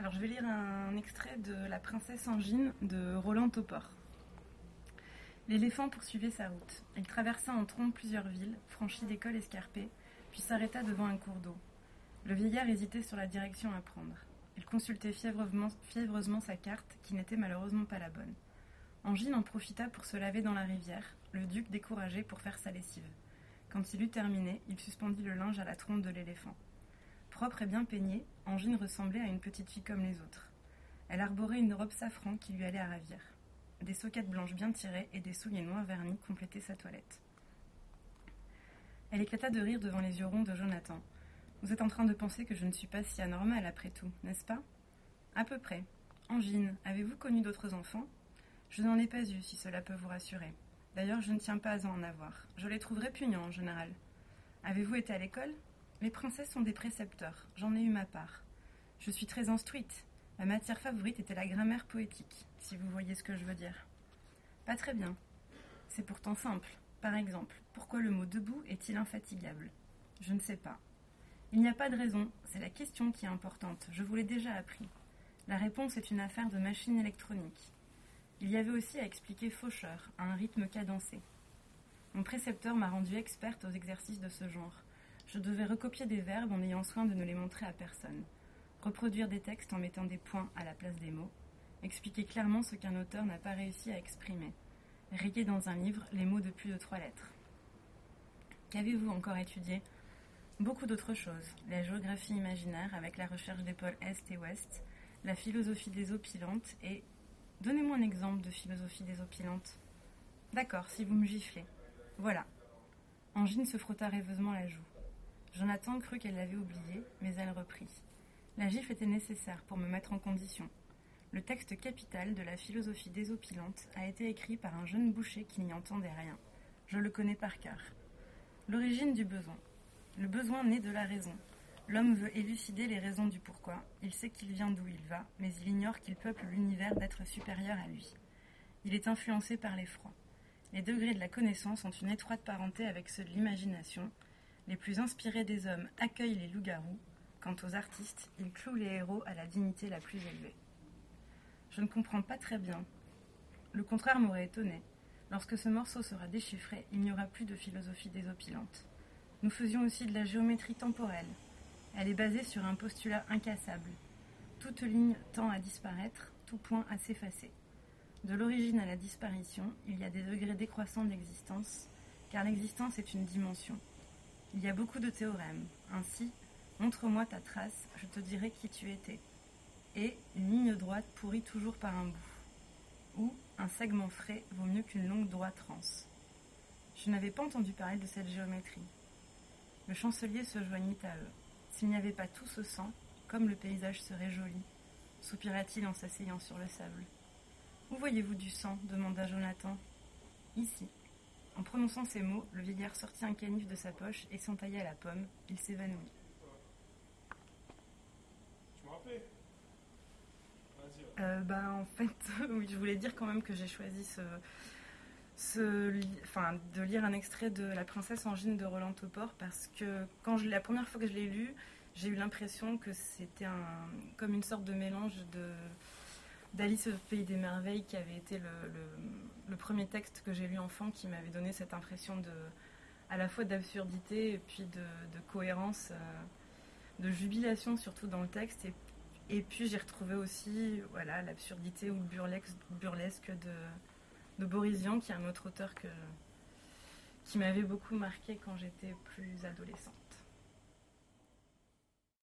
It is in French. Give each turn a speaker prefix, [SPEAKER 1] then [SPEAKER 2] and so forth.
[SPEAKER 1] Alors, je vais lire un extrait de La princesse Angine de Roland Topor. L'éléphant poursuivait sa route. Il traversa en trombe plusieurs villes, franchit des cols escarpés, puis s'arrêta devant un cours d'eau. Le vieillard hésitait sur la direction à prendre. Il consultait fiévreusement sa carte, qui n'était malheureusement pas la bonne. Angine en profita pour se laver dans la rivière, le duc découragé pour faire sa lessive. Quand il eut terminé, il suspendit le linge à la trompe de l'éléphant. Propre et bien peignée, Angine ressemblait à une petite fille comme les autres. Elle arborait une robe safran qui lui allait à ravir. Des soquettes blanches bien tirées et des souliers noirs vernis complétaient sa toilette. Elle éclata de rire devant les yeux ronds de Jonathan. « Vous êtes en train de penser que je ne suis pas si anormale après tout, n'est-ce pas ?»« À peu près. Angine, avez-vous connu d'autres enfants ?»« Je n'en ai pas eu, si cela peut vous rassurer. D'ailleurs, je ne tiens pas à en avoir. Je les trouve répugnants en général. Avez-vous été à l'école ? Les princesses sont des précepteurs. J'en ai eu ma part. Je suis très instruite. Ma matière favorite était la grammaire poétique, si vous voyez ce que je veux dire. Pas très bien. C'est pourtant simple. Par exemple, pourquoi le mot debout est-il infatigable ? Je ne sais pas. Il n'y a pas de raison, c'est la question qui est importante. Je vous l'ai déjà appris. La réponse est une affaire de machine électronique. Il y avait aussi à expliquer faucheur, à un rythme cadencé. Mon précepteur m'a rendue experte aux exercices de ce genre. Je devais recopier des verbes en ayant soin de ne les montrer à personne. Reproduire des textes en mettant des points à la place des mots. Expliquer clairement ce qu'un auteur n'a pas réussi à exprimer. Rayer dans un livre les mots de plus de 3 lettres. Qu'avez-vous encore étudié ? Beaucoup d'autres choses. La géographie imaginaire avec la recherche des pôles Est et Ouest, la philosophie désopilantes et... Donnez-moi un exemple de philosophie désopilantes. D'accord, si vous me giflez. Voilà. Angine se frotta rêveusement la joue. Jonathan crut qu'elle l'avait oublié, mais elle reprit. La gifle était nécessaire pour me mettre en condition. Le texte capital de la philosophie désopilante a été écrit par un jeune boucher qui n'y entendait rien. Je le connais par cœur. L'origine du besoin. Le besoin naît de la raison. L'homme veut élucider les raisons du pourquoi. Il sait qu'il vient d'où il va, mais il ignore qu'il peuple l'univers d'êtres supérieurs à lui. Il est influencé par l'effroi. Les degrés de la connaissance ont une étroite parenté avec ceux de l'imagination. Les plus inspirés des hommes accueillent les loups-garous. Quant aux artistes, ils clouent les héros à la dignité la plus élevée. Je ne comprends pas très bien. Le contraire m'aurait étonné. Lorsque ce morceau sera déchiffré, il n'y aura plus de philosophie désopilante. Nous faisions aussi de la géométrie temporelle. Elle est basée sur un postulat incassable. Toute ligne tend à disparaître, tout point à s'effacer. De l'origine à la disparition, il y a des degrés décroissants d'existence, car l'existence est une dimension. Il y a beaucoup de théorèmes. Ainsi, montre-moi ta trace, je te dirai qui tu étais. Et une ligne droite pourrit toujours par un bout. Ou un segment frais vaut mieux qu'une longue droite rance. Je n'avais pas entendu parler de cette géométrie. Le chancelier se joignit à eux. S'il n'y avait pas tout ce sang, comme le paysage serait joli, soupira-t-il en s'asseyant sur le sable. Où voyez-vous du sang ? Demanda Jonathan. Ici. En prononçant ces mots, le vieillard sortit un canif de sa poche et s'entailla la pomme. Il s'évanouit.
[SPEAKER 2] Tu me rappelais ?
[SPEAKER 1] En fait, oui, je voulais dire quand même que j'ai choisi de lire un extrait de La princesse Angine de Roland Topor parce que la première fois que je l'ai lu, j'ai eu l'impression que c'était comme une sorte de mélange d'Alice au pays des merveilles qui avait été le premier texte que j'ai lu enfant qui m'avait donné cette impression à la fois d'absurdité et puis de cohérence, de jubilation surtout dans le texte et puis j'ai retrouvé aussi l'absurdité ou le burlesque de Boris Vian qui est un autre auteur qui m'avait beaucoup marqué quand j'étais plus adolescente.